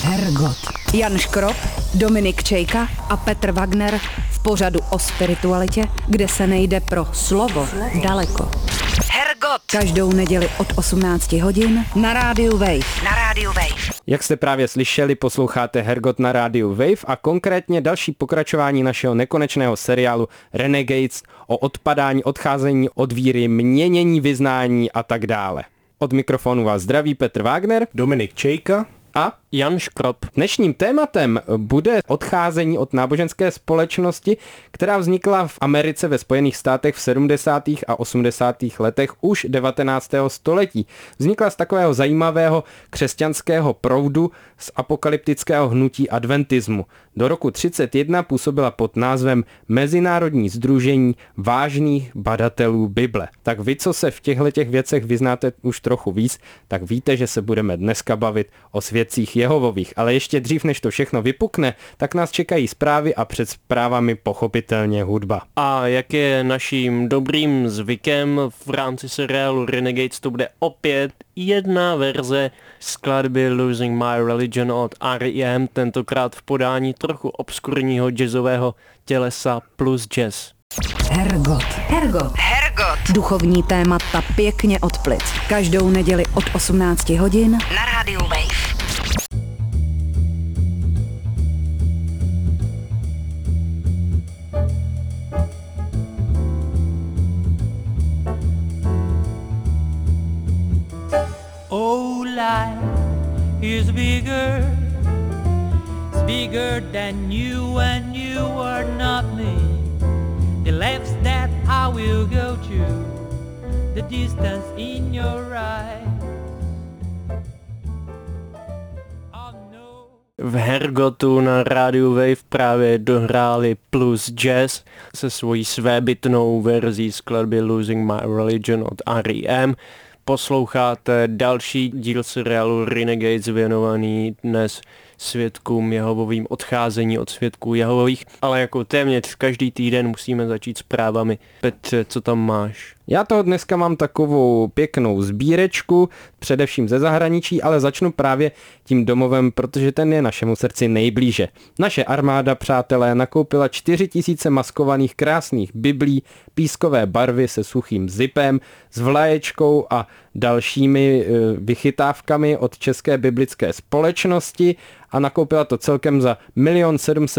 Hergot. Jan Škrob, Dominik Čejka a Petr Wagner v pořadu o spiritualitě, kde se nejde pro slovo daleko. Hergot. Každou neděli od 18 hodin na rádiu Wave. Na rádiu Wave. Jak jste právě slyšeli, posloucháte Hergot na rádiu Wave a konkrétně další pokračování našeho nekonečného seriálu Renegades o odpadání, odcházení od víry, měnění vyznání a tak dále. Od mikrofonu vás zdraví Petr Wagner, Dominik Čejka a Jan Škrob. Dnešním tématem bude odcházení od náboženské společnosti, která vznikla v Americe ve Spojených státech v 70. a 80. letech už 19. století. Vznikla z takového zajímavého křesťanského proudu z apokalyptického hnutí adventismu. Do roku 1931 působila pod názvem Mezinárodní sdružení vážných badatelů Bible. Tak vy, co se v těchto věcech vyznáte už trochu víc, tak víte, že se budeme dneska bavit o svědcích Jehovových. Ale ještě dřív, než to všechno vypukne, tak nás čekají zprávy a před zprávami pochopitelně hudba. A jak je naším dobrým zvykem v rámci seriálu Renegades, to bude opět jedna verze skladby Losing My Religion od R.E.M., tentokrát v podání trochu obskurního jazzového tělesa plus jazz. Hergot. Hergot. Hergot. Duchovní témata pěkně od plic. Každou neděli od 18 hodin na rádiu Wave. Oh, life is bigger, it's bigger than you and you are not me. The lengths that I will go to, the distance in your eyes. V Hergotu na rádiu Wave právě dohráli plus jazz se svojí svébytnou verzí skladby Losing My Religion od R.E.M. Posloucháte další díl seriálu Renegades věnovaný dnes svědkům Jehovovým, odcházení od svědků Jehovových, ale jako téměř každý týden musíme začít zprávami. Petře, co tam máš? Já toho dneska mám takovou pěknou sbírečku, především ze zahraničí, ale začnu právě tím domovem, protože ten je našemu srdci nejblíže. Naše armáda, přátelé, nakoupila 4000 maskovaných krásných biblí, pískové barvy se suchým zipem, s vlaječkou a dalšími vychytávkami od České biblické společnosti a nakoupila to celkem za 1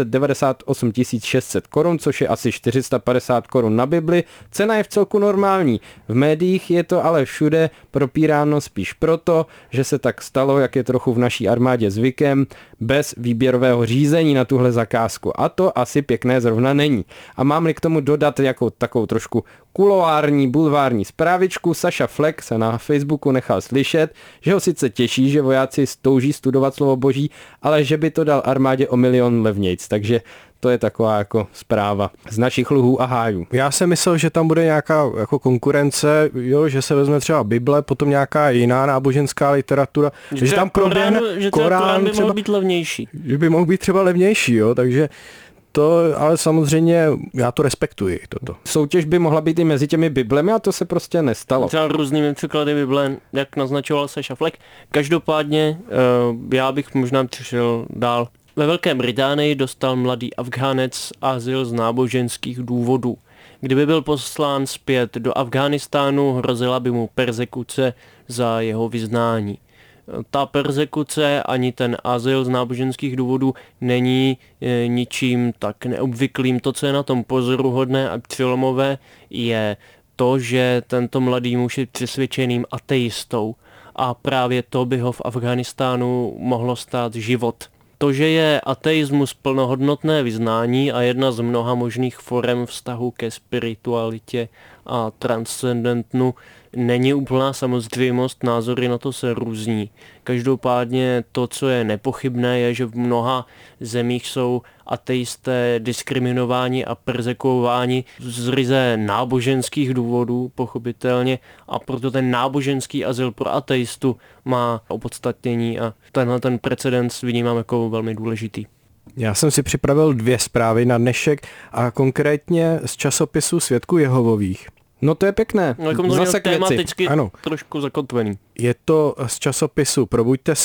798 600 korun, což je asi 450 korun na bibli. Cena je v celku normální. V médiích je to ale všude propíráno spíš proto, že se tak stalo, jak je trochu v naší armádě zvykem, bez výběrového řízení na tuhle zakázku. A to asi pěkné zrovna není. A mám-li k tomu dodat jako takovou trošku kuloární, bulvární zprávičku, Saša Fleck se na Facebooku nechal slyšet, že ho sice těší, že vojáci touží studovat slovo boží, ale že by to dal armádě o 1 000 000 levnějc, takže to je taková jako zpráva z našich luhů a hájů. Já jsem myslel, že tam bude nějaká jako konkurence, jo, že se vezme třeba Bible, potom nějaká jiná náboženská literatura, že tam proběhne Korán by mohl být levnější. Že by mohl být třeba levnější, jo, takže to, ale samozřejmě já to respektuji, toto. Soutěž by mohla být i mezi těmi biblemi a to se prostě nestalo. Třeba různými překlady Bible, jak naznačoval Saša Fleck. Každopádně já bych možná přišel dál. Ve Velké Británii dostal mladý Afghánec azyl z náboženských důvodů. Kdyby byl poslán zpět do Afghánistánu, hrozila by mu perzekuce za jeho vyznání. Ta perzekuce ani ten azyl z náboženských důvodů není ničím tak neobvyklým. To, co je na tom pozoruhodné a přelomové, je to, že tento mladý muž je přesvědčeným ateistou a právě to by ho v Afghánistánu mohlo stát život. To, že je ateismus plnohodnotné vyznání a jedna z mnoha možných forem vztahu ke spiritualitě a transcendentnu, není úplná samozřejmost, názory na to se různí. Každopádně to, co je nepochybné, je, že v mnoha zemích jsou ateisté diskriminováni a perzekuováni z ryze náboženských důvodů, pochopitelně, a proto ten náboženský azyl pro ateistu má opodstatnění a tenhle ten precedens vnímám jako velmi důležitý. Já jsem si připravil 2 zprávy na dnešek a konkrétně z časopisu Svědků Jehovových. No to je pěkné. No, jako zase tematicky ano. trošku zakotvený. Je to z časopisu Probuďte se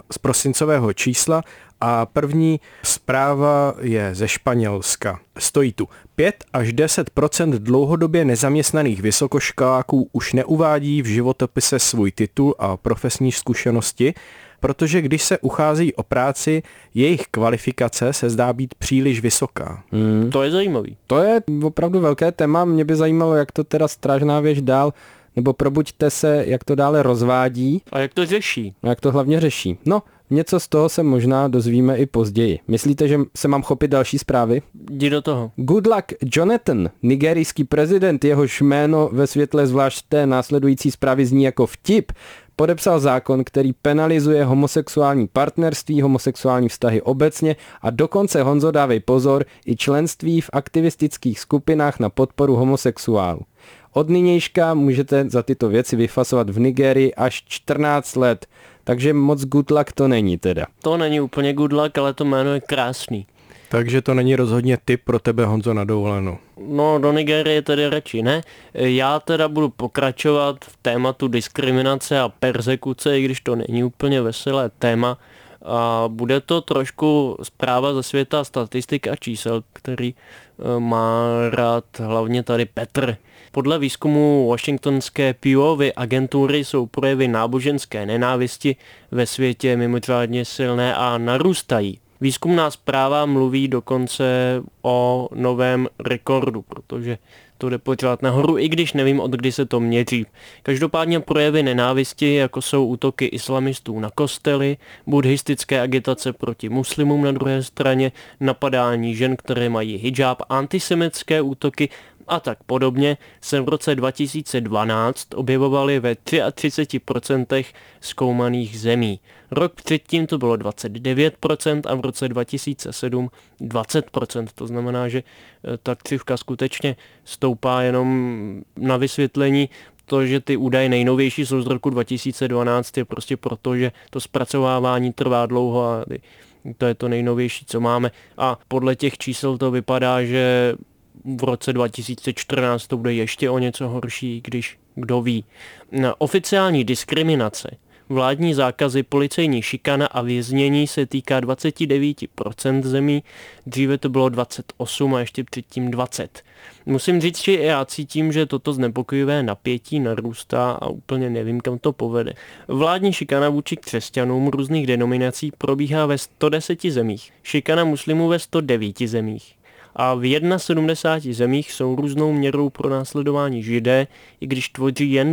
z prosincového čísla a první zpráva je ze Španělska. Stojí tu: 5 až 10% dlouhodobě nezaměstnaných vysokoškoláků už neuvádí v životopise svůj titul a profesní zkušenosti, protože když se uchází o práci, jejich kvalifikace se zdá být příliš vysoká. To je zajímavý. To je opravdu velké téma, mě by zajímalo, jak to teda Strážná věž dál, nebo Probuďte se, jak to dále rozvádí. A jak to řeší? A jak to hlavně řeší. No, něco z toho se možná dozvíme i později. Myslíte, že se mám chopit další zprávy? Jdi do toho. Goodluck Jonathan, nigerijský prezident, jehož jméno ve světle zvlášť té následující zprávy zní jako vtip, podepsal zákon, který penalizuje homosexuální partnerství, homosexuální vztahy obecně a dokonce, Honzo, dávej pozor, i členství v aktivistických skupinách na podporu homosexuálů. Od nynějška můžete za tyto věci vyfasovat v Nigerii až 14 let, takže moc good luck to není teda. To není úplně good luck, ale to jméno je krásný. Takže to není rozhodně tip pro tebe, Honzo, na dovolenou. No, do Nigérie tedy radši ne. Já teda budu pokračovat v tématu diskriminace a perzekuce, i když to není úplně veselé téma. A bude to trošku zpráva ze světa statistik a čísel, který má rád hlavně tady Petr. Podle výzkumu washingtonské Pewovy agentury jsou projevy náboženské nenávisti ve světě mimořádně silné a narůstají. Výzkumná zpráva mluví dokonce o novém rekordu, protože to jde pořád nahoru, i když nevím, od kdy se to měří. Každopádně projevy nenávisti, jako jsou útoky islamistů na kostely, buddhistické agitace proti muslimům na druhé straně, napadání žen, které mají hijab, antisemitské útoky a tak podobně, se v roce 2012 objevovaly ve 33% zkoumaných zemí. Rok předtím to bylo 29% a v roce 2007 20%. To znamená, že ta křivka skutečně stoupá. Jenom na vysvětlení, to, že ty údaje nejnovější jsou z roku 2012, je prostě proto, že to zpracovávání trvá dlouho a to je to nejnovější, co máme. A podle těch čísel to vypadá, že v roce 2014 to bude ještě o něco horší, když kdo ví. Oficiální diskriminace, vládní zákazy, policejní šikana a věznění se týká 29% zemí, dříve to bylo 28 a ještě předtím 20. Musím říct, že já cítím, že toto znepokojivé napětí narůstá a úplně nevím, kam to povede. Vládní šikana vůči křesťanům různých denominací probíhá ve 110 zemích, šikana muslimů ve 109 zemích. A v 71 zemích jsou různou měrou pro následování Židé, i když tvoří jen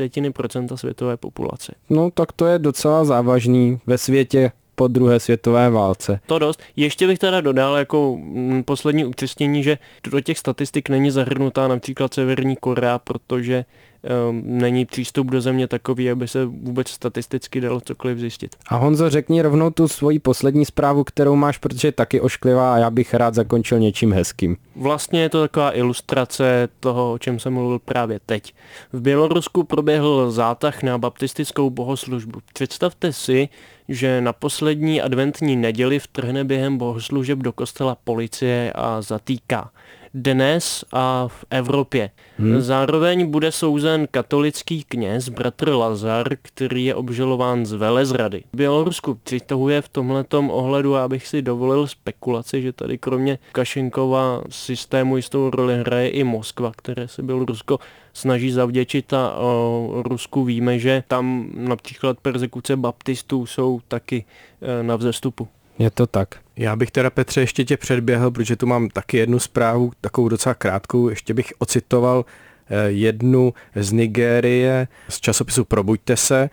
0,2% světové populace. No tak to je docela závažný ve světě po druhé světové válce. To dost. Ještě bych teda dodal jako poslední upřesnění, že do těch statistik není zahrnutá například Severní Korea, protože není přístup do země takový, aby se vůbec statisticky dalo cokoliv zjistit. A Honzo, řekni rovnou tu svoji poslední zprávu, kterou máš, protože je taky ošklivá a já bych rád zakončil něčím hezkým. Vlastně je to taková ilustrace toho, o čem jsem mluvil právě teď. V Bělorusku proběhl zátah na baptistickou bohoslužbu. Představte si, že na poslední adventní neděli vtrhne během bohoslužeb do kostela policie a zatýká. Dnes a v Evropě. Zároveň bude souzen katolický kněz bratr Lazar, který je obžalován z velezrady. Bělorusku přitahuje v tomhletom ohledu, abych si dovolil spekulaci, že tady kromě Lukašenkova systému jistou roli hraje i Moskva, které se Bělorusko snaží zavděčit a o Rusku víme, že tam například perzekuce baptistů jsou taky na vzestupu. Je to tak. Já bych teda, Petře, ještě tě předběhl, protože tu mám taky jednu zprávu, takovou docela krátkou. Ještě bych ocitoval jednu z Nigérie, z časopisu Probuďte se,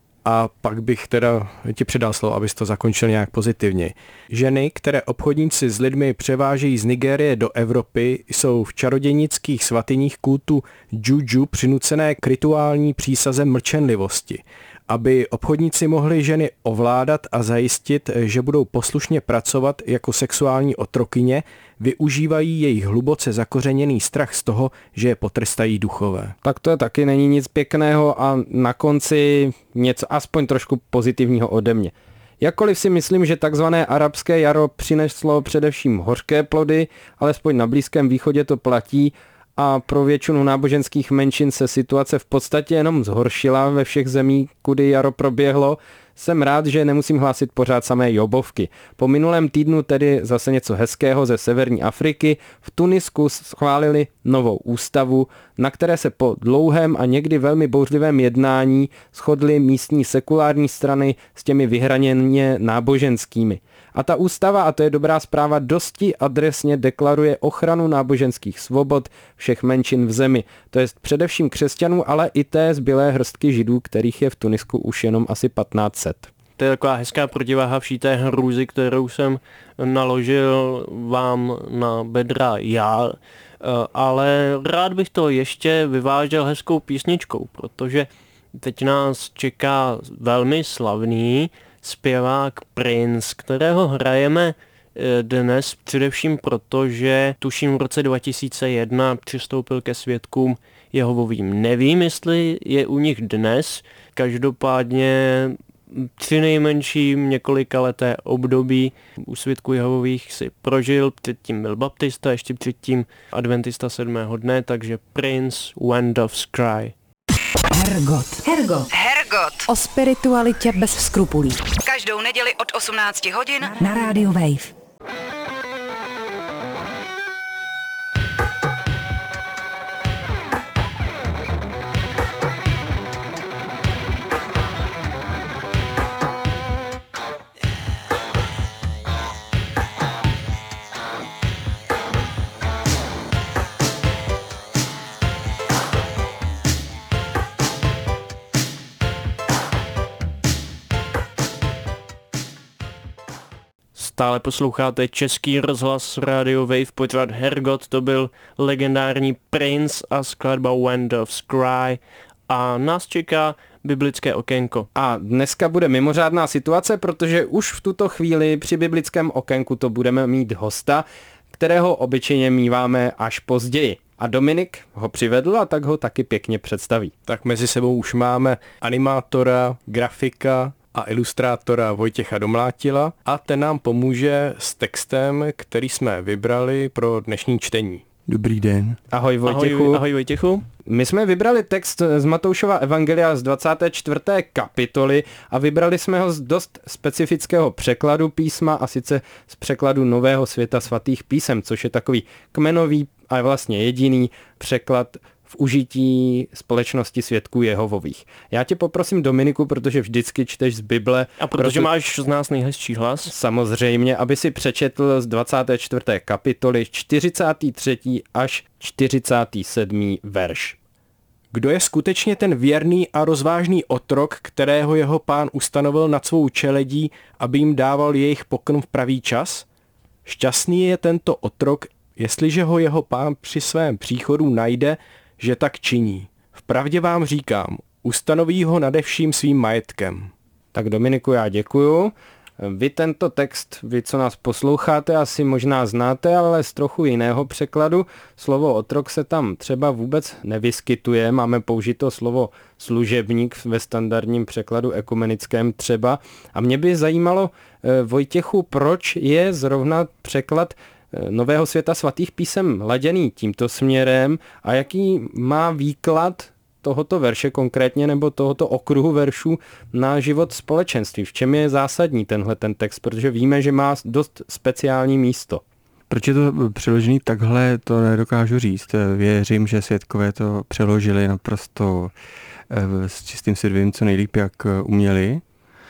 a pak bych teda ti předal slovo, abys to zakončil nějak pozitivně. Ženy, které obchodníci s lidmi převážejí z Nigérie do Evropy, jsou v čarodějnických svatyních kultu juju přinucené k rituální přísaze mlčenlivosti, aby obchodníci mohli ženy ovládat a zajistit, že budou poslušně pracovat jako sexuální otrokyně, využívají jejich hluboce zakořeněný strach z toho, že je potrestají duchové. Tak to taky není nic pěkného a na konci něco aspoň trošku pozitivního ode mě. Jakkoliv si myslím, že takzvané arabské jaro přineslo především hořké plody, alespoň na Blízkém východě to platí, a pro většinu náboženských menšin se situace v podstatě jenom zhoršila ve všech zemích, kudy jaro proběhlo, Jsem rád, že nemusím hlásit pořád samé jobovky. Po minulém týdnu tedy zase něco hezkého ze severní Afriky. V Tunisku schválili novou ústavu, na které se po dlouhém a někdy velmi bouřlivém jednání shodly místní sekulární strany s těmi vyhraněně náboženskými. A ta ústava, a to je dobrá zpráva, dosti adresně deklaruje ochranu náboženských svobod všech menšin v zemi. To jest především křesťanů, ale i té zbylé hrstky židů, kterých je v Tunisku už jenom asi 1500. To je taková hezká protiváha vší té hrůzy, kterou jsem naložil vám na bedra já, ale rád bych to ještě vyvážel hezkou písničkou, protože teď nás čeká velmi slavný zpěvák Prince, kterého hrajeme dnes především proto, že tuším v roce 2001 přistoupil ke svědkům Jehovovým. Nevím, jestli je u nich dnes, každopádně přinejmenším několikaleté období u svědků Jehovových si prožil, předtím byl baptista, ještě předtím adventista 7. dne, takže Prince, When Doves Cry. Hergot. O spiritualitě bez skrupulí. Každou neděli od 18 hodin Na rádiu Wave. Stále posloucháte Český rozhlas Radio Wave, pořad Hergot, to byl legendární Prince a skladba When Doves Cry a nás čeká biblické okénko. A dneska bude mimořádná situace, protože už v tuto chvíli při biblickém okénku to budeme mít hosta, kterého obyčejně míváme až později. A Dominik ho přivedl a tak ho taky pěkně představí. Tak mezi sebou už máme animátora, grafika a ilustrátora Vojtěcha Domlátila a ten nám pomůže s textem, který jsme vybrali pro dnešní čtení. Dobrý den. Ahoj Vojtěchu. Ahoj Vojtěchu. My jsme vybrali text z Matoušova evangelia z 24. kapitoly a vybrali jsme ho z dost specifického překladu písma, a sice z překladu Nového světa svatých písem, což je takový kmenový a vlastně jediný překlad v užití společnosti svědků Jehovových. Já tě poprosím, Dominiku, protože vždycky čteš z Bible. A protože máš z nás nejhezčí hlas. Samozřejmě, aby si přečetl z 24. kapitoly 43. až 47. verš. Kdo je skutečně ten věrný a rozvážný otrok, kterého jeho pán ustanovil nad svou čeledí, aby jim dával jejich pokrm v pravý čas? Šťastný je tento otrok, jestliže ho jeho pán při svém příchodu najde, že tak činí. Vpravdě vám říkám, ustanoví ho nade vším svým majetkem. Tak Dominiku, já děkuju. Vy tento text, vy co nás posloucháte, asi možná znáte, ale z trochu jiného překladu. Slovo otrok se tam třeba vůbec nevyskytuje, máme použito slovo služebník ve standardním překladu ekumenickém třeba. A mě by zajímalo, Vojtěchu, proč je zrovna překlad Nového světa svatých písem laděný tímto směrem a jaký má výklad tohoto verše konkrétně nebo tohoto okruhu veršů na život společenství. V čem je zásadní tenhle ten text, protože víme, že má dost speciální místo. Proč je to přeložený takhle, to nedokážu říct. Věřím, že svědkové to přeložili naprosto s čistým svědomím co nejlíp, jak uměli.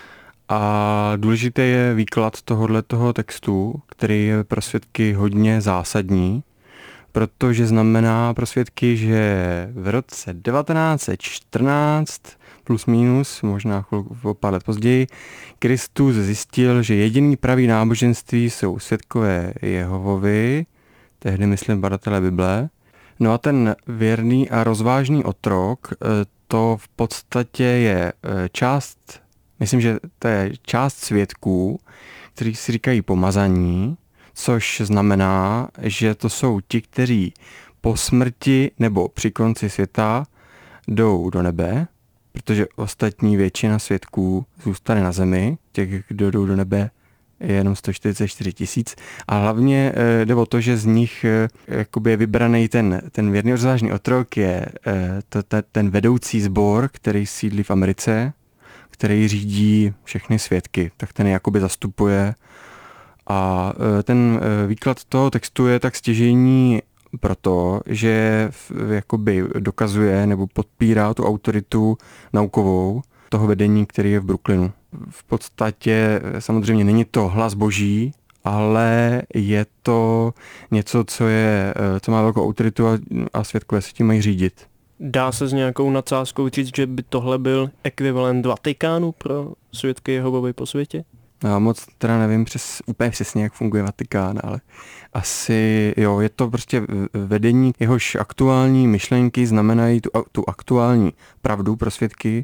A důležité je výklad tohoto textu, který je pro svědky hodně zásadní, protože znamená pro svědky, že v roce 1914 plus minus, možná o pár let později, Kristus zjistil, že jediný pravý náboženství jsou svědkové Jehovovi, tehdy myslím badatelé Bible. No a ten věrný a rozvážný otrok, to v podstatě je část, myslím, že to je část svědků, kteří si říkají pomazaní, což znamená, že to jsou ti, kteří po smrti nebo při konci světa jdou do nebe, protože ostatní většina svědků zůstane na zemi, těch, kdo jdou do nebe, je jenom 144 000. A hlavně jde o to, že z nich jakoby je vybraný ten věrný rozvážný otrok, je ten vedoucí sbor, který sídlí v Americe, který řídí všechny svědky, tak ten jakoby zastupuje. A ten výklad toho textu je tak stěžejní proto, že jakoby dokazuje nebo podpírá tu autoritu naukovou toho vedení, který je v Brooklynu. V podstatě samozřejmě není to hlas boží, ale je to něco, co má velkou autoritu a svědkové se tím mají řídit. Dá se s nějakou nadsázkou říct, že by tohle byl ekvivalent Vatikánu pro svědky Jehovovi po světě? Já moc teda nevím úplně přesně, jak funguje Vatikán, ale asi jo, je to prostě vedení, jehož aktuální myšlenky znamenají tu aktuální pravdu pro svědky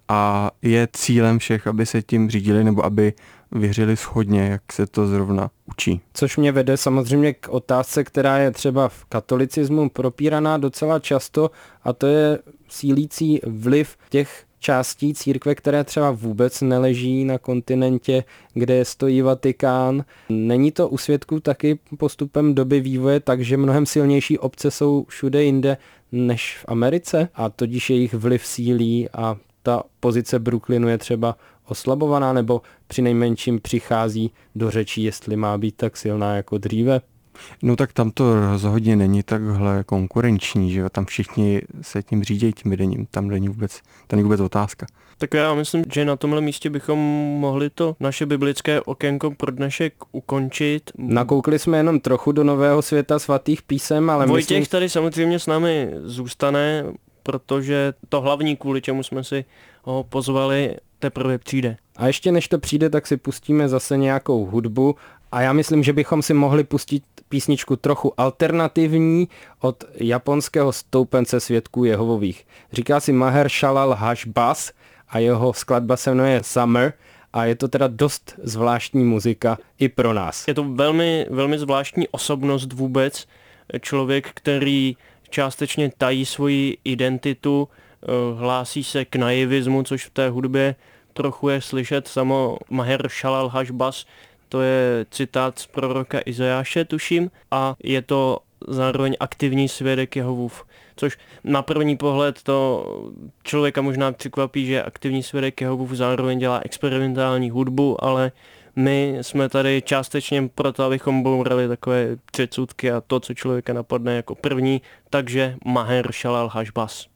a je cílem všech, aby se tím řídili nebo aby věřili shodně, jak se to zrovna učí. Což mě vede samozřejmě k otázce, která je třeba v katolicismu propíraná docela často, a to je sílící vliv těch částí církve, které třeba vůbec neleží na kontinentě, kde stojí Vatikán. Není to u svědků taky postupem doby vývoje, takže mnohem silnější obce jsou všude jinde než v Americe a tudíž jejich vliv sílí a ta pozice Brooklynu je třeba oslabovaná nebo přinejmenším přichází do řečí, jestli má být tak silná jako dříve? No tak tam to rozhodně není takhle konkurenční, že jo? Tam všichni se tím řídí, tím vedením, tam není vůbec otázka. Tak já myslím, že na tomhle místě bychom mohli to naše biblické okénko pro dnešek ukončit. Nakoukli jsme jenom trochu do Nového světa svatých písem, ale Vojtěch tady samozřejmě s námi zůstane, protože to hlavní, kvůli čemu jsme si ho pozvali, teprve přijde. A ještě než to přijde, tak si pustíme zase nějakou hudbu a já myslím, že bychom si mohli pustit písničku trochu alternativní od japonského stoupence svědků Jehovových. Říká si Maher-Shalal Hash-Baz a jeho skladba se jmenuje Summer a je to teda dost zvláštní muzika i pro nás. Je to velmi, velmi zvláštní osobnost vůbec, člověk, který částečně tají svoji identitu, hlásí se k naivismu, což v té hudbě trochu je slyšet. Samo Maher-Shalal Hash-Baz, to je citát z proroka Izajáše, tuším, a je to zároveň aktivní svědek Jehovův, což na první pohled to člověka možná překvapí, že aktivní svědek Jehovův zároveň dělá experimentální hudbu, ale my jsme tady částečně proto, abychom bourali takové předsudky a to, co člověka napadne jako první, takže Maher-Shalal Hash-Baz.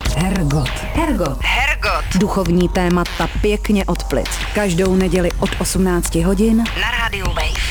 Hergot. Duchovní témata pěkně od plic. Každou neděli od 18 hodin Na rádiu Wave.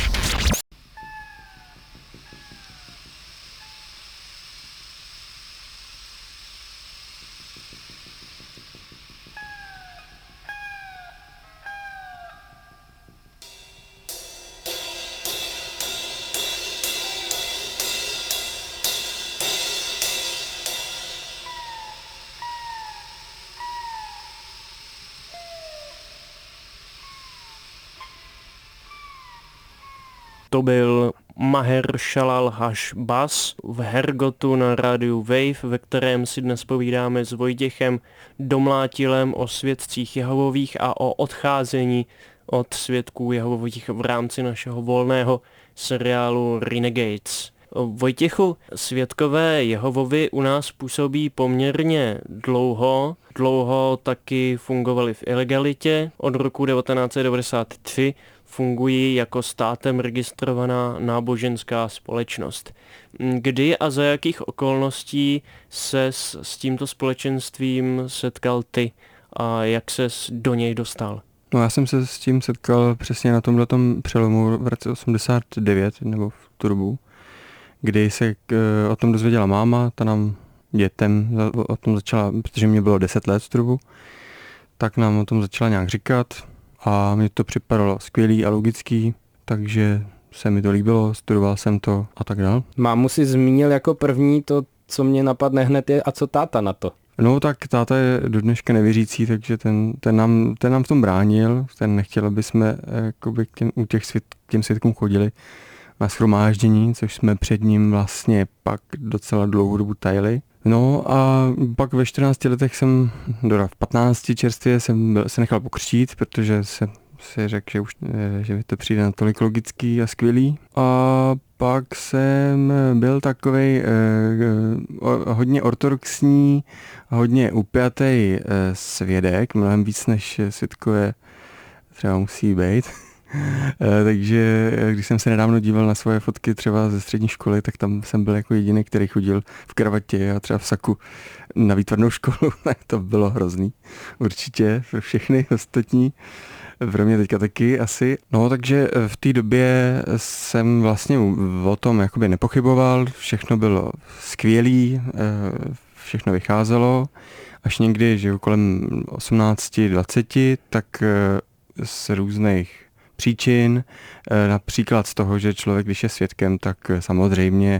To byl Maher-Shalal Hash-Baz v Hergotu na rádiu Wave, ve kterém si dnes povídáme s Vojtěchem Domlátilem o svědcích Jehovových a o odcházení od svědků Jehovových v rámci našeho volného seriálu Renegades. Vojtěchu, svědkové Jehovovi u nás působí poměrně dlouho taky fungovali v ilegalitě. Od roku 1993 fungují jako státem registrovaná náboženská společnost. Kdy a za jakých okolností se s tímto společenstvím setkal ty a jak ses do něj dostal? No já jsem se s tím setkal přesně na tomhletom přelomu v roce 89 nebo v tu dobu, kdy se o tom dozvěděla máma, ta nám dětem o tom začala, protože mě bylo 10 let v tu dobu, tak nám o tom začala nějak říkat a mně to připadalo skvělý a logický, takže se mi to líbilo, studoval jsem to a tak dál. Mámu si zmínil jako první, to, co mě napadne hned je, a co táta na to? No tak táta je do dneška nevěřící, takže ten nám v tom bránil, ten nechtěl, aby jsme jakoby k těm svědkům chodili na shromáždění, což jsme před ním vlastně pak docela dlouhou dobu tajili. No a pak ve 14 letech v 15 čerstvě jsem se nechal pokřtít, protože si řekl, že mi to přijde natolik logický a skvělý. A pak jsem byl takovej hodně ortodoxní, hodně upjatý svědek, mnohem víc než svědkové třeba musí být. Takže když jsem se nedávno díval na svoje fotky třeba ze střední školy, tak tam jsem byl jako jediný, který chodil v kravatě a třeba v saku na výtvarnou školu, tak to bylo hrozný. Určitě pro všechny ostatní. Pro mě teďka taky asi. No, takže v té době jsem vlastně o tom jakoby nepochyboval, všechno bylo skvělý, všechno vycházelo. Až někdy, že kolem 18-20, tak z různých příčin, například z toho, že člověk, když je svědkem, tak samozřejmě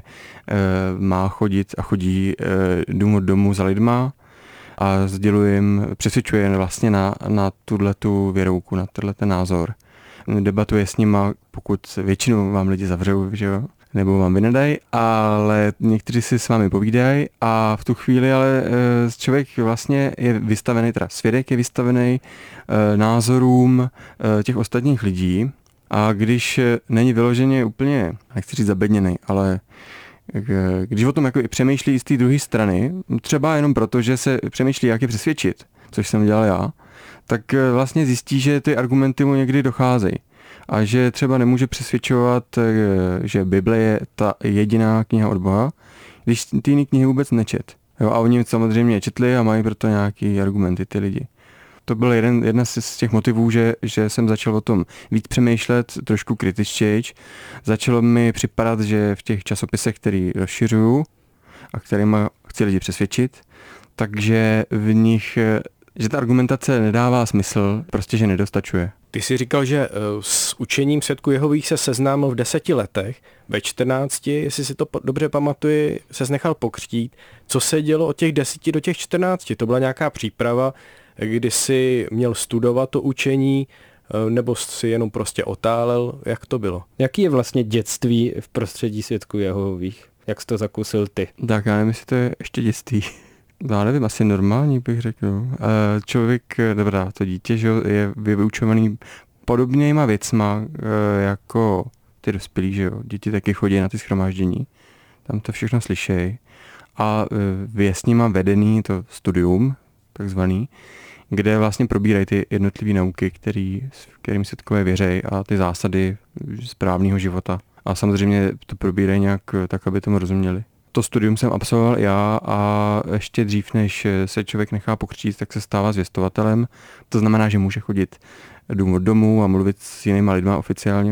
má chodit a chodí dům od domu za lidma a přesvědčuje vlastně na tuhletu věrouku, na tenhle názor. Debatuje s nima, pokud většinou vám lidi zavřou, že jo, nebo vám vynedají, ale někteří si s vámi povídají a v tu chvíli ale člověk vlastně je vystavený, teda svědek je vystavený názorům těch ostatních lidí a když není vyloženě úplně, nechci říct zabedněný, ale když o tom jako i přemýšlí z té druhé strany, třeba jenom proto, že se přemýšlí, jak je přesvědčit, což jsem dělal já, tak vlastně zjistí, že ty argumenty mu někdy docházejí. A že třeba nemůže přesvědčovat, že Bible je ta jediná kniha od Boha, když ty jiné knihy vůbec nečet. Jo, a oni samozřejmě četli a mají proto nějaký argumenty ty lidi. To byl jedna z těch motivů, že jsem začal o tom víc přemýšlet, trošku kritičtějš. Začalo mi připadat, že v těch časopisech, který rozšiřuju a kterými chci lidi přesvědčit, takže v nich, že ta argumentace nedává smysl, prostě že nedostačuje. Ty jsi říkal, že s učením svědků Jehových se seznámil v 10 letech, ve 14, jestli si to dobře pamatuji, ses nechal pokřtít. Co se dělo od těch 10 do těch 14? To byla nějaká příprava, kdy jsi měl studovat to učení, nebo jsi jenom prostě otálel? Jak to bylo? Jaký je vlastně dětství v prostředí svědků Jehových? Jak jsi to zakusil ty? Tak já nevím, jestli to je ještě dětství. Já nevím, asi normální bych řekl. Člověk, dobrá, to dítě, že je vyučovaný podobnýma věcma jako ty dospělí, že jo. Děti taky chodí na ty shromáždění, tam to všechno slyšejí. A je s nima vedený to studium, takzvaný, kde vlastně probírají ty jednotlivé nauky, kterým svědkové věří a ty zásady správného života. A samozřejmě to probírají nějak tak, aby tomu rozuměli. To studium jsem absolvoval já a ještě dřív, než se člověk nechá pokřtít, tak se stává zvěstovatelem. To znamená, že může chodit dům od domu a mluvit s jinýma lidma oficiálně.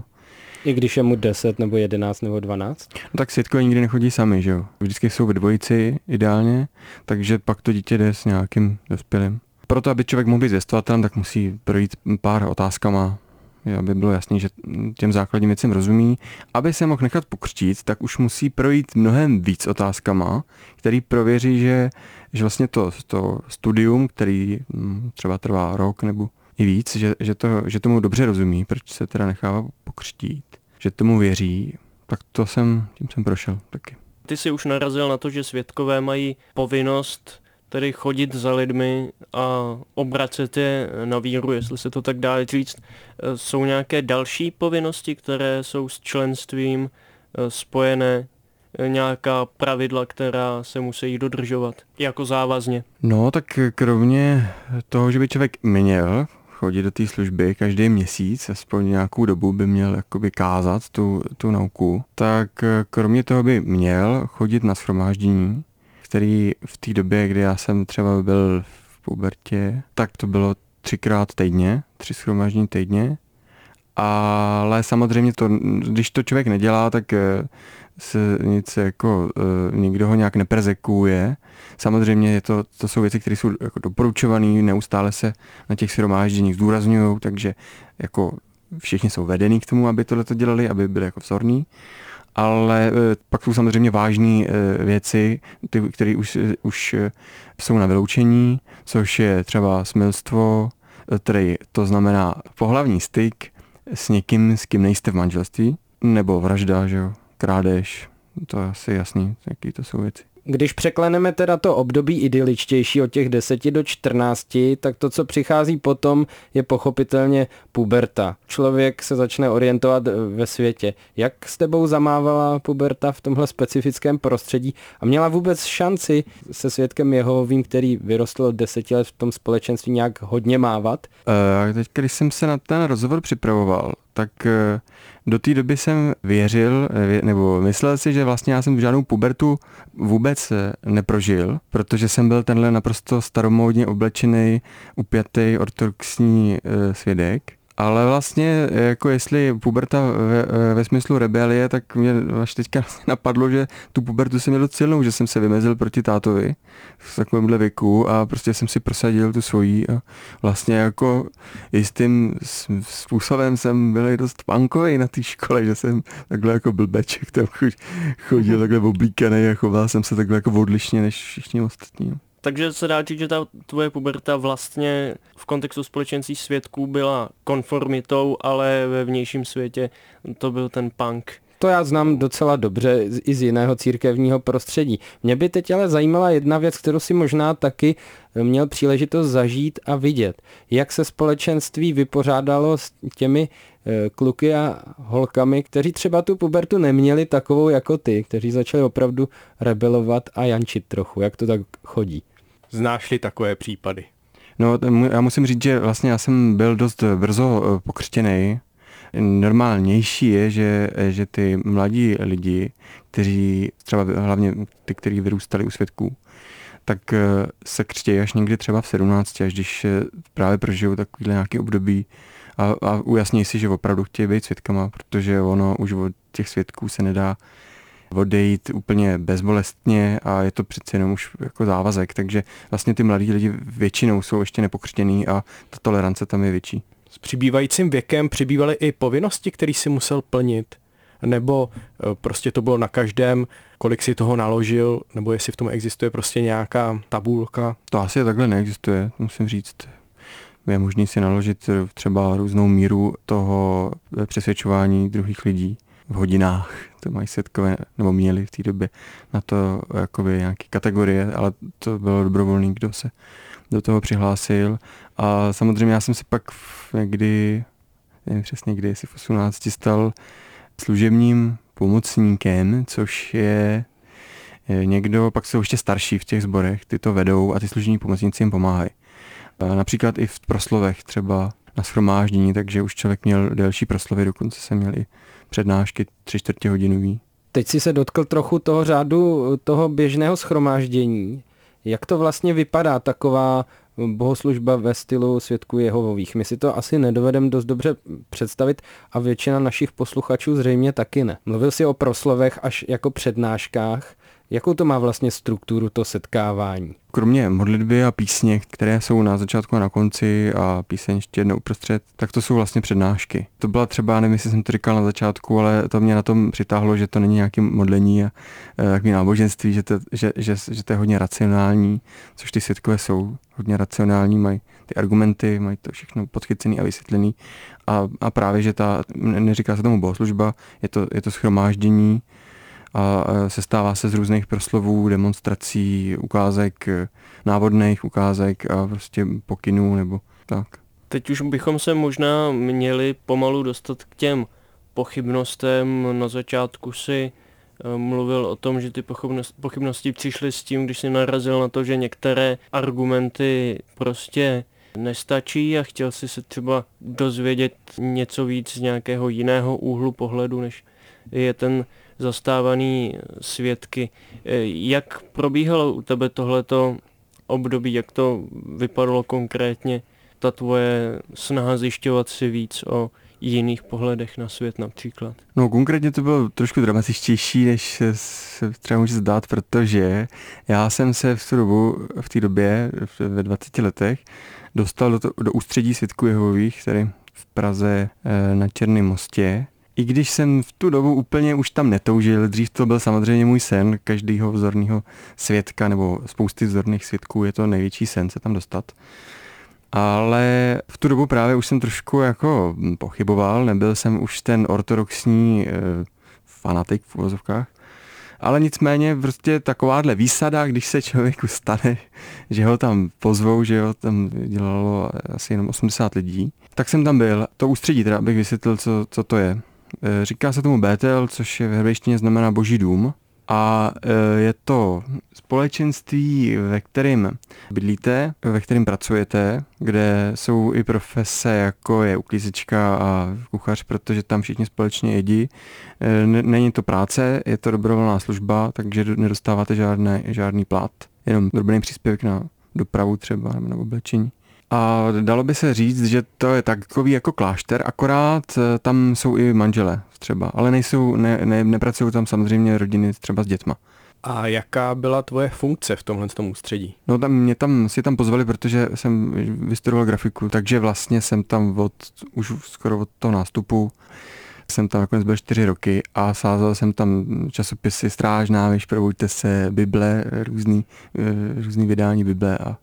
I když je mu 10 nebo 11 nebo 12? No tak svědkové nikdy nechodí sami, že jo. Vždycky jsou ve dvojici ideálně, takže pak to dítě jde s nějakým dospělým. Proto, aby člověk mohl být zvěstovatelem, tak musí projít pár otázkama, aby bylo jasný, že těm základním věcem rozumí. Aby se mohl nechat pokřtít, tak už musí projít mnohem víc otázkama, který prověří, že vlastně to studium, který třeba trvá rok nebo i víc, že tomu dobře rozumí, proč se teda nechává pokřtít, že tomu věří, tak tím jsem prošel taky. Ty jsi už narazil na to, že svědkové mají povinnost tedy chodit za lidmi a obracet je na víru, jestli se to tak dá říct. Jsou nějaké další povinnosti, které jsou s členstvím spojené, nějaká pravidla, která se musí dodržovat jako závazně? No, tak kromě toho, že by člověk měl chodit do té služby každý měsíc, aspoň nějakou dobu by měl jakoby kázat tu nauku, tak kromě toho by měl chodit na shromáždění, který v té době, kdy já jsem třeba byl v pubertě, tak to bylo 3krát týdně, 3 shromáždění týdně, ale samozřejmě když to člověk nedělá, tak se nic jako, nikdo ho nějak neperzekuje. Samozřejmě to jsou věci, které jsou jako doporučované, neustále se na těch shromážděních zdůrazňují, takže jako všichni jsou vedení k tomu, aby tohleto dělali, aby byli jako vzorní. Ale pak jsou samozřejmě vážné věci, které už jsou na vyloučení, což je třeba smilstvo, to znamená pohlavní styk s někým, s kým nejste v manželství, nebo vražda, že jo, krádež, to je asi jasný, jaký to jsou věci. Když překleneme teda to období idyličtější od těch 10 do 14, tak to, co přichází potom, je pochopitelně puberta. Člověk se začne orientovat ve světě. Jak s tebou zamávala puberta v tomhle specifickém prostředí a měla vůbec šanci se svědkem Jehovovým, který vyrostl od 10 let v tom společenství, nějak hodně mávat? Teď, když jsem se na ten rozhovor připravoval, tak do té doby jsem věřil, nebo myslel si, že vlastně já jsem žádnou pubertu vůbec neprožil, protože jsem byl tenhle naprosto staromódně oblečený, upjatý ortodoxní svědek. Ale vlastně, jako jestli puberta ve smyslu rebelie, tak mě až teďka napadlo, že tu pubertu jsem měl dost silnou, že jsem se vymezil proti tátovi v takovémhle věku a prostě jsem si prosadil tu svojí a vlastně jako jistým způsobem jsem byl dost punkovej na té škole, že jsem takhle jako blbeček tam chodil takhle oblíkaný a choval jsem se takhle jako odlišně než všichni ostatní. Takže se dá říct, že ta tvoje puberta vlastně v kontextu společenství svědků byla konformitou, ale ve vnějším světě to byl ten punk. To já znám docela dobře i z jiného církevního prostředí. Mě by teď ale zajímala jedna věc, kterou si možná taky měl příležitost zažít a vidět. Jak se společenství vypořádalo s těmi kluky a holkami, kteří třeba tu pubertu neměli takovou jako ty, kteří začali opravdu rebelovat a jančit trochu. Jak to tak chodí? Znáš-li takové případy? No, já musím říct, že vlastně já jsem byl dost brzo pokřtěnej. Normálnější je, že ty mladí lidi, kteří třeba hlavně ty, kteří vyrůstali u svědků, tak se křtějí až někdy třeba v 17, až když právě prožijou takovýhle nějaký období a ujasní si, že opravdu chtějí být svědkama, protože ono už od těch svědků se nedá odejít úplně bezbolestně a je to přece jenom už jako závazek, takže vlastně ty mladí lidi většinou jsou ještě nepokřtěný a ta tolerance tam je větší. S přibývajícím věkem přibývaly i povinnosti, které si musel plnit, nebo prostě to bylo na každém, kolik si toho naložil, nebo jestli v tom existuje prostě nějaká tabulka? To asi takhle neexistuje, musím říct. Je možný si naložit třeba různou míru toho přesvědčování druhých lidí v hodinách. To mají svědkové, nebo měli v té době na to jakoby nějaké kategorie, ale to bylo dobrovolný, kdo se do toho přihlásil. A samozřejmě já jsem si pak někdy, nevím přesně kdy, jestli v 18 stal služebním pomocníkem, což je někdo, pak jsou ještě starší v těch sborech, ty to vedou a ty služební pomocníci jim pomáhají. Například i v proslovech třeba na shromáždění, takže už člověk měl delší proslovy, dokonce jsem měl i přednášky 3/4 hodinový. Teď si se dotkl trochu toho řádu toho běžného shromáždění. Jak to vlastně vypadá taková bohoslužba ve stylu svědků Jehovových? My si to asi nedovedeme dost dobře představit a většina našich posluchačů zřejmě taky ne. Mluvil jsi o proslovech až jako přednáškách. Jakou to má vlastně strukturu, to setkávání? Kromě modlitby a písně, které jsou na začátku a na konci a píseň ještě jednou uprostřed, tak to jsou vlastně přednášky. To byla třeba, nevím, jestli jsem to říkal na začátku, ale to mě na tom přitáhlo, že to není nějaké modlení a nějaké náboženství, že to je hodně racionální, což ty svědkové jsou hodně racionální, mají ty argumenty, mají to všechno podchycený a vysvětlený a právě, že neříká se tomu bohoslužba, je to shromáždění, a sestává se z různých proslovů, demonstrací, ukázek, návodných ukázek a prostě pokynů nebo tak. Teď už bychom se možná měli pomalu dostat k těm pochybnostem. Na začátku si mluvil o tom, že ty pochybnosti přišly s tím, když si narazil na to, že některé argumenty prostě nestačí a chtěl si se třeba dozvědět něco víc z nějakého jiného úhlu pohledu, než je ten zastávaný svědky. Jak probíhalo u tebe tohleto období, jak to vypadalo konkrétně, ta tvoje snaha zjišťovat si víc o jiných pohledech na svět například? No konkrétně to bylo trošku dramatičtější, než se třeba může zdát, protože já jsem se v té době, ve 20 letech, dostal do ústředí svědků Jehovových, tady v Praze na Černém mostě. I když jsem v tu dobu úplně už tam netoužil, dřív to byl samozřejmě můj sen každého vzorného svědka nebo spousty vzorných svědků, je to největší sen se tam dostat. Ale v tu dobu právě už jsem trošku jako pochyboval, nebyl jsem už ten ortodoxní fanatik v uvozovkách Ale nicméně prostě takováhle výsada, když se člověku stane, že ho tam pozvou, že ho tam dělalo asi jenom 80 lidí, tak jsem tam byl. To ústředí, teda abych vysvětlil, co to je. Říká se tomu Bétel, což je v hebrejštině znamená Boží dům. A je to společenství, ve kterém bydlíte, ve kterém pracujete, kde jsou i profese, jako je uklízečka a kuchař, protože tam všichni společně jedí. Není to práce, je to dobrovolná služba, takže nedostáváte žádný plat, jenom drobný příspěvek na dopravu třeba nebo na oblečení. A dalo by se říct, že to je takový jako klášter, akorát tam jsou i manželé třeba, ale nepracují tam samozřejmě rodiny třeba s dětma. A jaká byla tvoje funkce v tomhle ústředí? No mě tam pozvali, protože jsem vystudoval grafiku, takže vlastně jsem tam už skoro od toho nástupu, jsem tam nakonec byl 4 roky a sázel jsem tam časopisy Strážná, Probuďte se, Bible, různý vydání Bible a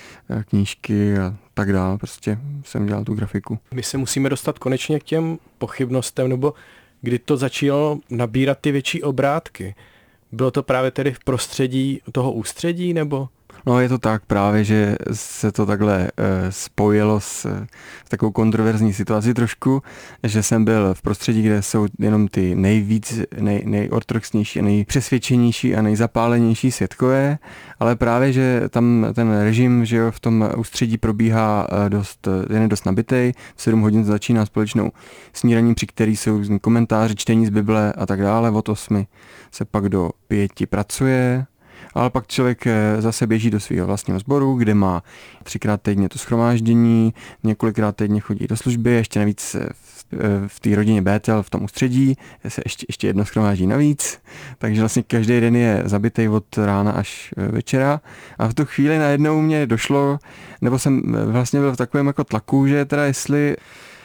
knížky a tak dále, prostě jsem dělal tu grafiku. My se musíme dostat konečně k těm pochybnostem, nebo kdy to začalo nabírat ty větší obrátky. Bylo to právě tedy v prostředí toho ústředí, nebo? No je to tak právě, že se to takhle spojilo s takovou kontroverzní situací trošku, že jsem byl v prostředí, kde jsou jenom ty nejortodoxnější a nejpřesvědčenější a nejzapálenější svědkové, ale právě, že tam ten režim, že jo, v tom ústředí probíhá dost nabitej, v 7 hodin začíná společnou snídaní, při který jsou různý komentáře, čtení z Bible a tak dále, od 8 se pak do 5 pracuje. Ale pak člověk zase běží do svého vlastního sboru, kde má 3krát týdně to shromáždění, několikrát týdně chodí do služby, ještě navíc v té rodině Bétel v tom ústředí se ještě jedno shromáždí navíc, takže vlastně každý den je zabitej od rána až večera a v tu chvíli najednou mě došlo, nebo jsem vlastně byl v takovém jako tlaku, že teda jestli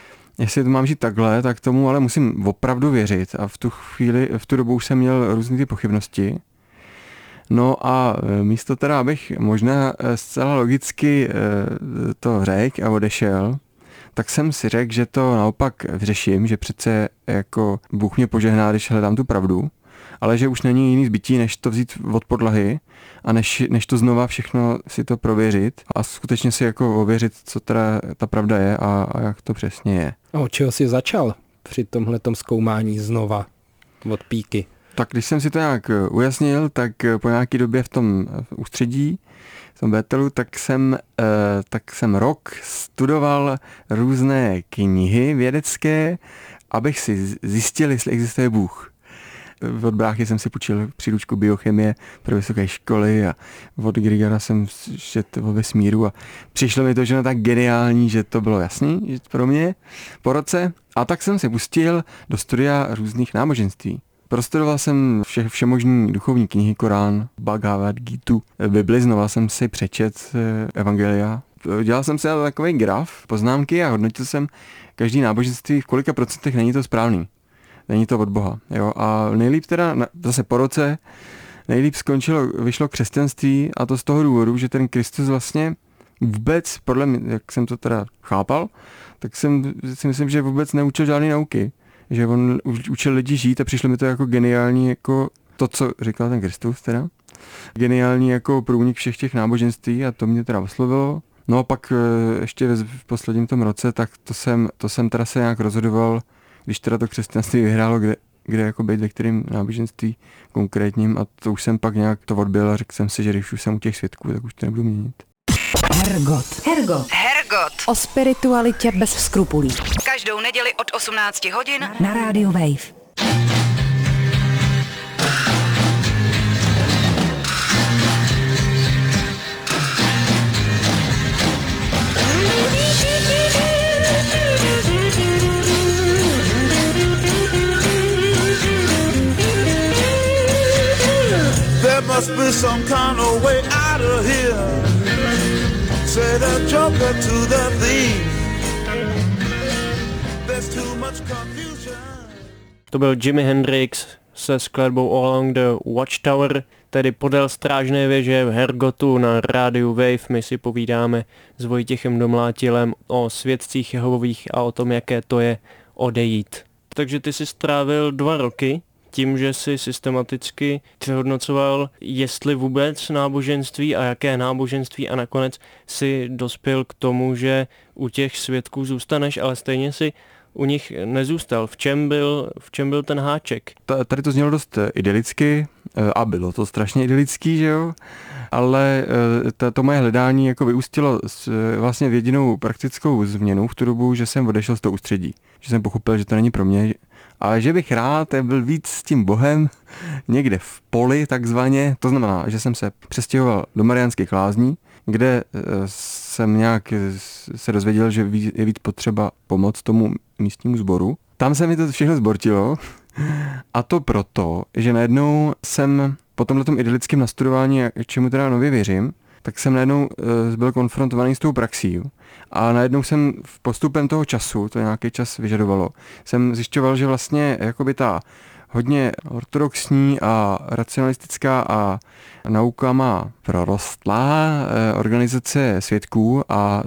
to mám žít takhle, tak tomu ale musím opravdu věřit a v tu dobu už jsem měl různé ty pochybnosti. No a místo teda, abych možná zcela logicky to řekl a odešel, tak jsem si řekl, že to naopak vyřeším, že přece jako Bůh mě požehná, když hledám tu pravdu, ale že už není jiný zbytí, než to vzít od podlahy a než to znova všechno si to prověřit a skutečně si jako ověřit, co teda ta pravda je a jak to přesně je. A od čeho jsi začal při tomhletom zkoumání znova od píky? Tak když jsem si to nějak ujasnil, tak po nějaké době v tom ústředí, v tom Bételu, tak jsem rok studoval různé knihy vědecké, abych si zjistil, jestli existuje Bůh. Od bráchy jsem si půjčil příručku biochemie pro vysoké školy a od Grigara jsem četl o vesmíru a přišlo mi to, že tak geniální, že to bylo jasný pro mě po roce. A tak jsem se pustil do studia různých náboženství. Prostudoval jsem všemožný duchovní knihy, Korán, Bhagavad Gitu, Bibli, znova jsem si přečet evangelia. Dělal jsem si takový graf, poznámky a hodnotil jsem každý náboženství, v kolika procentech není to správný. Není to od Boha. Jo? A nejlíp teda, zase po roce, vyšlo křesťanství a to z toho důvodu, že ten Kristus vlastně vůbec, podle mě, jak jsem to teda chápal, tak jsem si myslím, že vůbec neučil žádné nauky. Že on učil lidi žít a přišlo mi to jako geniální, jako to, co říkal ten Kristus teda. Geniální jako průnik všech těch náboženství a to mě teda oslovilo. No a pak ještě v posledním tom roce, tak to jsem teda se nějak rozhodoval, když teda to křesťanství vyhrálo, kde jako být ve kterém náboženství konkrétním a to už jsem pak nějak to odbil a řekl jsem si, že když už jsem u těch svědků, tak už to nebudu měnit. Hergot. O spiritualitě bez skrupulí. Každou neděli od 18 hodin Na rádiu Wave. There must be some kind of way out of here. Say the joker to the thief. There's too much confusion. To byl Jimi Hendrix se skladbou All Along the Watchtower, tedy podél strážné věže v Hergotu na rádiu Wave. My si povídáme s Vojtěchem Domlátilem o svědcích Jehovových a o tom, jaké to je odejít. Takže ty jsi strávil 2 roky tím, že si systematicky přehodnocoval, jestli vůbec náboženství a jaké náboženství a nakonec si dospěl k tomu, že u těch svědků zůstaneš, ale stejně si u nich nezůstal. V čem byl ten háček? Tady to znělo dost idylicky a bylo to strašně idylický, že jo? Ale to moje hledání jako vyústilo vlastně v jedinou praktickou změnu v tu dobu, že jsem odešel z toho ústředí. Že jsem pochopil, že to není pro mě, ale že bych rád byl víc s tím Bohem někde v poli takzvaně. To znamená, že jsem se přestěhoval do Mariánských Lázní, kde jsem nějak se dozvěděl, že je víc potřeba pomoct tomu místnímu sboru. Tam se mi to všechno zbortilo a to proto, že najednou jsem po tomhletom idylickém nastudování, čemu teda nově věřím, tak jsem najednou byl konfrontovaný s tou praxí. A najednou jsem v postupem toho času, to nějaký čas vyžadovalo, jsem zjišťoval, že vlastně jakoby ta hodně ortodoxní a racionalistická a naukama prorostlá organizace svědků a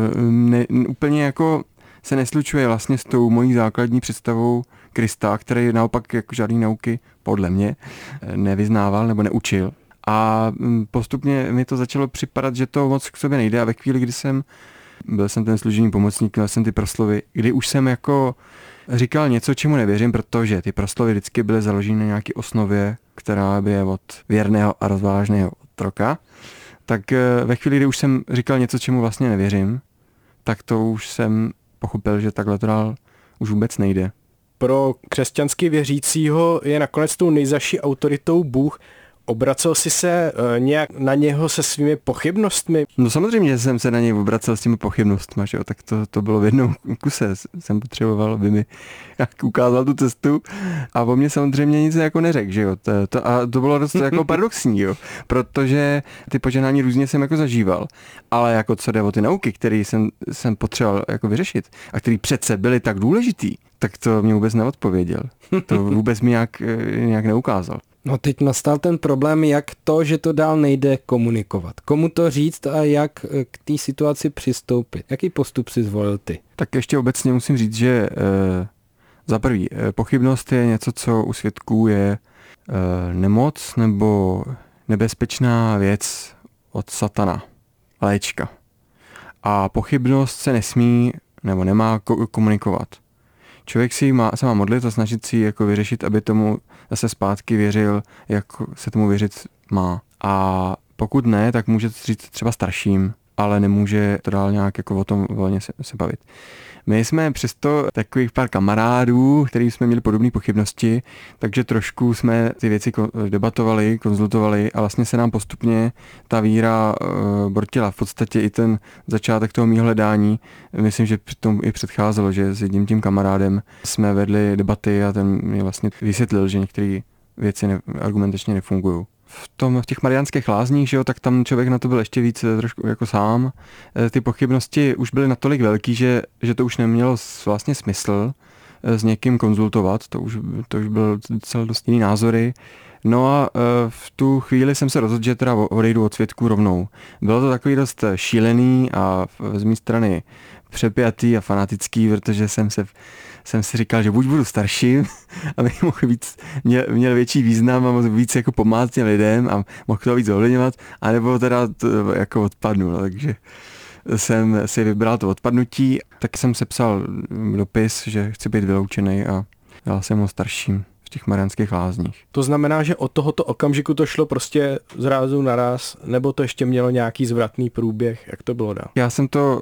úplně jako se neslučuje vlastně s tou mojí základní představou Krista, který naopak jako žádný nauky podle mě nevyznával nebo neučil. A postupně mi to začalo připadat, že to moc k sobě nejde a ve chvíli, kdy byl jsem ten služební pomocník, měl jsem ty proslovy, kdy už jsem jako říkal něco, čemu nevěřím, protože ty proslovy vždycky byly založeny na nějaké osnově, která je od věrného a rozvážného otroka, tak ve chvíli, kdy už jsem říkal něco, čemu vlastně nevěřím, tak to už jsem pochopil, že takhle to dál už vůbec nejde. Pro křesťansky věřícího je nakonec tou nejzaší autoritou Bůh. Obracel jsi se nějak na něho se svými pochybnostmi? No samozřejmě jsem se na něj obracel s těmi pochybnostmi, že jo? Tak to bylo v jednom kuse. Jsem potřeboval, aby mi ukázal tu cestu a o mě samozřejmě nic jako neřekl, že jo? To bylo dost jako paradoxní, jo? Protože ty požehnání různě jsem jako zažíval, ale jako co jde o ty nauky, které jsem potřeboval jako vyřešit a které přece byly tak důležitý, tak to mě vůbec neodpověděl. To vůbec mi nějak neukázal. No teď nastal ten problém, jak to, že to dál nejde komunikovat. Komu to říct a jak k té situaci přistoupit. Jaký postup si zvolil ty? Tak ještě obecně musím říct, že za prvý, pochybnost je něco, co u svědků je nemoc nebo nebezpečná věc od satana, léčka. A pochybnost se nesmí nebo nemá komunikovat. Člověk se má modlit a snažit si jako vyřešit, aby tomu zase zpátky věřil, jak se tomu věřit má. A pokud ne, tak může to říct třeba starším, ale nemůže to dál nějak jako o tom volně se bavit. My jsme přesto takových pár kamarádů, kterým jsme měli podobné pochybnosti, takže trošku jsme ty věci debatovali, konzultovali a vlastně se nám postupně ta víra bortila. V podstatě i ten začátek toho mýho hledání, myslím, že tomu i předcházelo, že s jedním tím kamarádem jsme vedli debaty a ten mi vlastně vysvětlil, že některé věci argumentačně nefungují. V těch Mariánských Lázních, že jo, tak tam člověk na to byl ještě víc trošku jako sám. Ty pochybnosti už byly natolik velký, že to už nemělo vlastně smysl s někým konzultovat, to už byl docela dost jiný názory. No a v tu chvíli jsem se rozhodl, že teda odejdu od svědků rovnou. Bylo to takový dost šílený a z mé strany přepjatý a fanatický, protože jsem si říkal, že buď budu starším, abych mohl měl větší význam a mohl víc jako pomáhat těm lidem a mohl to víc ovlivňovat, anebo teda to jako odpadnu. No, takže jsem si vybral to odpadnutí, tak jsem sepsal dopis, že chci být vyloučený a dal jsem ho starším v těch Mariánských Lázních. To znamená, že od tohoto okamžiku to šlo prostě z rázu na ráz, nebo to ještě mělo nějaký zvratný průběh? Jak to bylo dál? Já jsem to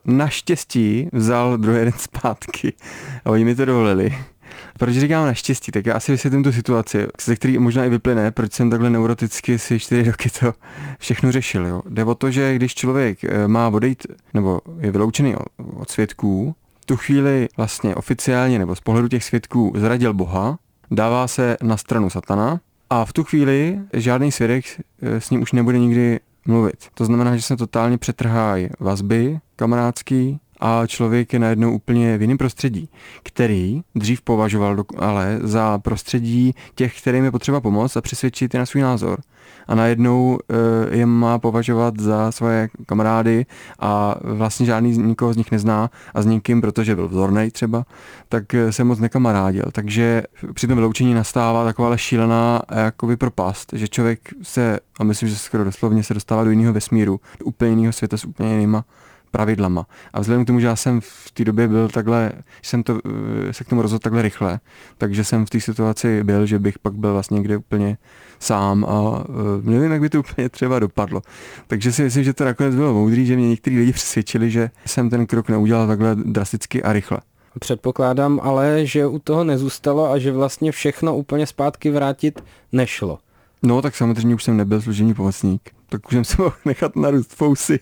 naštěstí vzal druhý den zpátky a oni mi to dovolili. Proč říkám naštěstí, tak já asi vysvětlím tu situaci, ze který možná i vyplyne, proč jsem takhle neuroticky si 4 roky to všechno řešil. Jo. Jde o to, že když člověk má odejít, nebo je vyloučený od svědků, tu chvíli vlastně oficiálně nebo z pohledu těch svědků zradil Boha, dává se na stranu satana a v tu chvíli žádný svědek s ním už nebude nikdy mluvit. To znamená, že se totálně přetrhají vazby kamarádský a člověk je najednou úplně v jiném prostředí, který dřív považoval ale za prostředí těch, kterým je potřeba pomoct a přesvědčit je na svůj názor. A najednou je má považovat za svoje kamarády a vlastně nikoho z nich nezná a s nikým, protože byl vzornej třeba, tak se moc nekamarádil. Takže při tom vyloučení nastává taková šílená jakoby propast, že člověk se, a myslím, že skoro doslovně se dostává do jiného vesmíru, do úplně jiného světa s úplně jinýma pravidlama. A vzhledem k tomu, že já jsem v té době byl takhle, jsem se k tomu rozhodl takhle rychle, takže jsem v té situaci byl, že bych pak byl vlastně někde úplně sám a nevím, jak by to úplně třeba dopadlo. Takže si myslím, že to nakonec bylo moudrý, že mě některý lidi přesvědčili, že jsem ten krok neudělal takhle drasticky a rychle. Předpokládám ale, že u toho nezůstalo a že vlastně všechno úplně zpátky vrátit nešlo. No, tak samozřejmě už jsem nebyl služební pomocník. Tak už jsem se mohl nechat narůst fousy,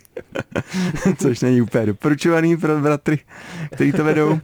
což není úplně doporučovaný pro bratry, kteří to vedou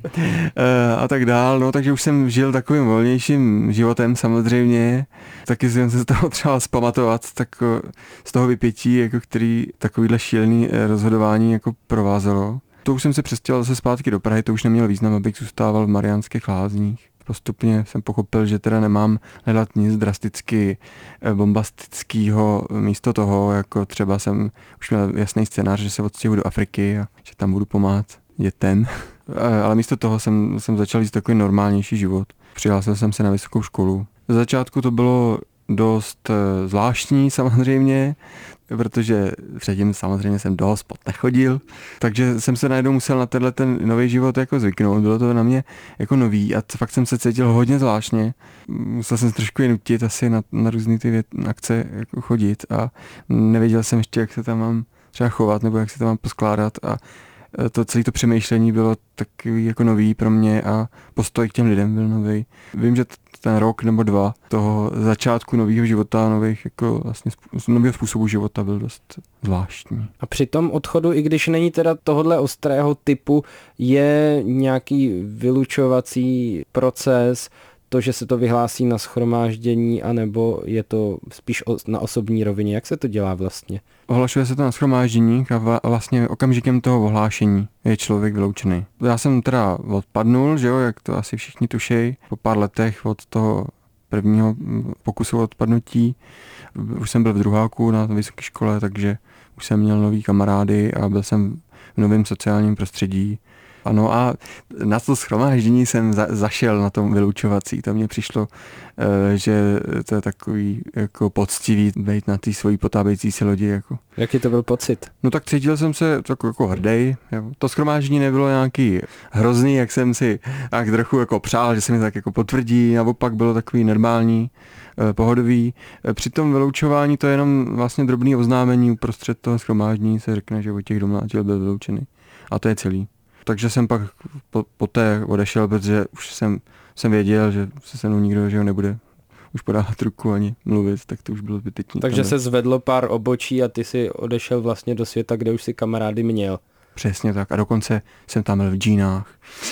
a tak dál. No, takže už jsem žil takovým volnějším životem samozřejmě. Taky jsem se z toho třeba zpamatovat, tak z toho vypětí, jako který takovýhle šílený rozhodování jako provázelo. To už jsem se přestěhoval zase zpátky do Prahy, to už nemělo význam, abych zůstával v Mariánských Lázních. Postupně jsem pochopil, že teda nemám hledat nic drasticky bombastického místo toho, jako třeba jsem už měl jasný scénář, že se odstěhuji do Afriky a že tam budu pomáhat dětem. Ale místo toho jsem začal jít takový normálnější život. Přihlásil jsem se na vysokou školu. Z začátku to bylo dost zvláštní samozřejmě, protože předtím samozřejmě jsem do hospod nechodil, takže jsem se najednou musel na tenhle ten nový život jako zvyknout. Bylo to na mě jako nový a fakt jsem se cítil hodně zvláštně. Musel jsem se trošku je nutit asi na různý ty akce jako chodit a nevěděl jsem ještě, jak se tam mám třeba chovat nebo jak se tam mám poskládat a to celé to přemýšlení bylo takový jako nový pro mě a postoj k těm lidem byl nový. Vím, že ten rok nebo 2 toho začátku nového života, nového způsobu života byl dost zvláštní. A při tom odchodu, i když není teda tohodle ostrého typu, je nějaký vylučovací proces, to, že se to vyhlásí na shromáždění, anebo je to spíš na osobní rovině? Jak se to dělá vlastně? Ohlašuje se to na shromáždění a vlastně okamžikem toho ohlášení je člověk vyloučený. Já jsem teda odpadnul, že jo, jak to asi všichni tušejí, po pár letech od toho prvního pokusu odpadnutí. Už jsem byl v druháku na vysoké škole, takže už jsem měl nový kamarády a byl jsem v novém sociálním prostředí. Ano a na to shromáždění jsem zašel na tom vylučovací. To mně přišlo, že to je takový jako poctivý být na té svojí potápějící se lodi. Jako. Jaký to byl pocit? No tak cítil jsem se jako hrdý. To shromáždění nebylo nějaký hrozný, jak jsem si tak trochu jako přál, že se mi tak jako potvrdí. Naopak bylo takový normální, pohodový. Při tom vyloučování to je jenom vlastně drobný oznámení uprostřed toho shromáždění se řekne, že Vojtěch Domlátil byl vyloučený. A to je celý. Takže jsem pak poté odešel, protože už jsem věděl, že se mnou nikdo že nebude už podávat ruku ani mluvit, tak to už bylo zbytečný. Takže se zvedlo pár obočí a ty si odešel vlastně do světa, kde už si kamarády měl. Přesně tak a dokonce jsem tam byl v džínách.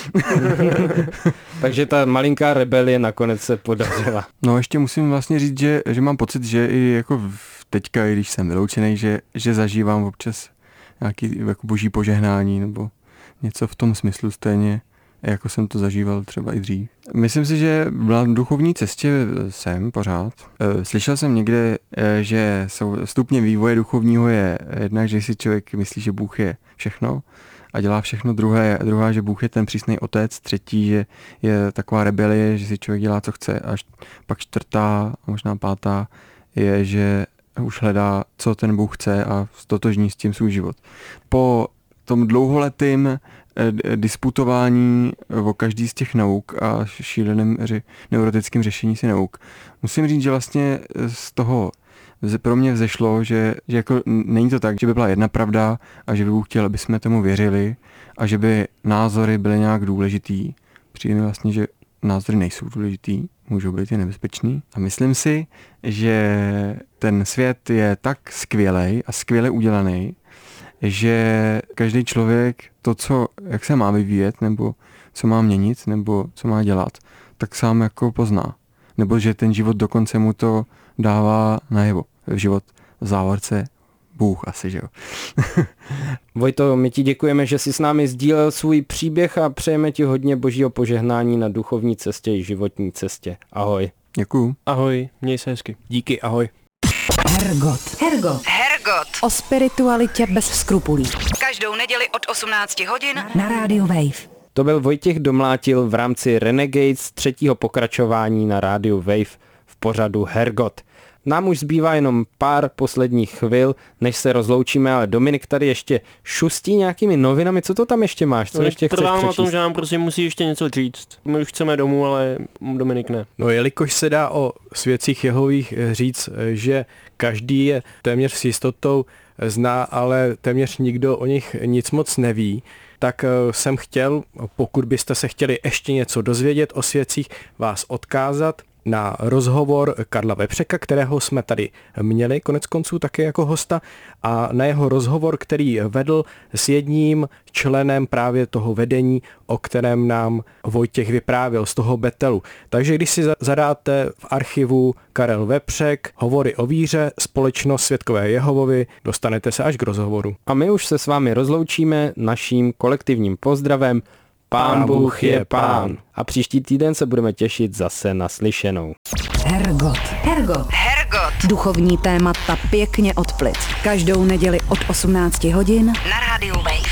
Takže ta malinká rebelie nakonec se podařila. No ještě musím vlastně říct, že mám pocit, že i jako teďka, i když jsem vyloučený, že zažívám občas nějaký jako boží požehnání nebo něco v tom smyslu stejně, jako jsem to zažíval třeba i dřív. Myslím si, že na duchovní cestě jsem pořád. Slyšel jsem někde, že stupně vývoje duchovního je jednak, že si člověk myslí, že Bůh je všechno a dělá všechno, druhá, že Bůh je ten přísný otec, třetí, že je taková rebelie, že si člověk dělá, co chce, až pak čtvrtá a možná pátá je, že už hledá, co ten Bůh chce a stotožní s tím svůj život. Po tom dlouholetým disputování o každý z těch nauk a šíleném neurotickým řešení si nauk. Musím říct, že vlastně z toho pro mě vzešlo, že jako není to tak, že by byla jedna pravda a že by Bůh chtěl, aby jsme tomu věřili a že by názory byly nějak důležitý. Přijde mi vlastně, že názory nejsou důležitý, můžou být i nebezpečný. A myslím si, že ten svět je tak skvělej a skvěle udělaný, že každý člověk jak se má vyvíjet, nebo co má měnit, nebo co má dělat, tak sám jako pozná. Nebo že ten život dokonce mu to dává najevo. Život v závorce Bůh asi, že jo. Vojto, my ti děkujeme, že jsi s námi sdílel svůj příběh a přejeme ti hodně božího požehnání na duchovní cestě i životní cestě. Ahoj. Děkuju. Ahoj, měj se hezky. Díky, ahoj. Hergot. O spiritualitě bez skrupulí. Každou neděli od 18 hodin Na rádiu Wave. To byl Vojtěch Domlátil v rámci Renegades 3. pokračování na rádiu Wave v pořadu Hergot. Nám už zbývá jenom pár posledních chvil, než se rozloučíme, ale Dominik tady ještě šustí nějakými novinami. Co to tam ještě máš? Co ještě chceš Trvám na tom, přečíst? že nám prostě musí ještě něco říct. My už chceme domů, ale Dominik ne. No jelikož se dá o svědcích Jehových říct, že každý je téměř s jistotou zná, ale téměř nikdo o nich nic moc neví, tak jsem chtěl, pokud byste se chtěli ještě něco dozvědět o svědcích, vás odkázat na rozhovor Karla Vepřeka, kterého jsme tady měli konec konců také jako hosta, a na jeho rozhovor, který vedl s jedním členem právě toho vedení, o kterém nám Vojtěch vyprávěl z toho Betelu. Takže když si zadáte v archivu Karel Vepřek, hovory o víře, společnost Svědkové Jehovovi, dostanete se až k rozhovoru. A my už se s vámi rozloučíme naším kolektivním pozdravem. Pán Bůh je pán. A příští týden se budeme těšit zase na slyšenou. Hergot. Duchovní témata pěkně od plic. Každou neděli od 18 hodin na rádiu Wave.